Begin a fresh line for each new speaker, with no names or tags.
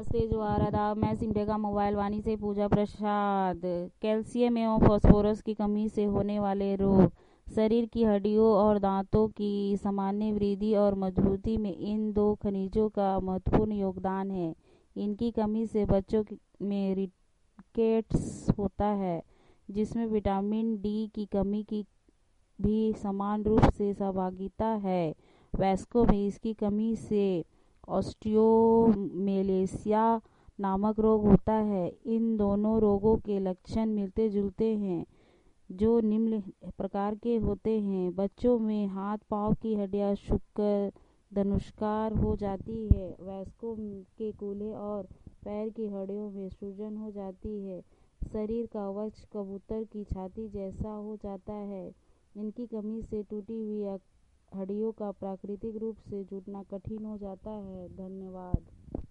नमस्ते जोहार आदाब। मैं सिमडेगा मोबाइल वाणी से पूजा प्रसाद। कैल्शियम एवं फास्फोरस की कमी से होने वाले रोग। शरीर की हड्डियों और दांतों की सामान्य वृद्धि और मजबूती में इन दो खनिजों का महत्वपूर्ण योगदान है। इनकी कमी से बच्चों में रिकेट्स होता है, जिसमें विटामिन डी की कमी की भी समान रूप से सहभागिता है। वयस्कों में इसकी कमी से ऑस्टियोमेलेसिया नामक रोग होता है। इन दोनों रोगों के लक्षण मिलते जुलते हैं, जो निम्न प्रकार के होते हैं। बच्चों में हाथ पांव की हड्डियां सूखकर धनुष्कार हो जाती है। वयस्कों के कूल्हे और पैर की हड्डियों में सूजन हो जाती है। शरीर का वक्ष कबूतर की छाती जैसा हो जाता है। इनकी कमी से टूटी हुई हड्डियों का प्राकृतिक रूप से जुड़ना कठिन हो जाता है। धन्यवाद।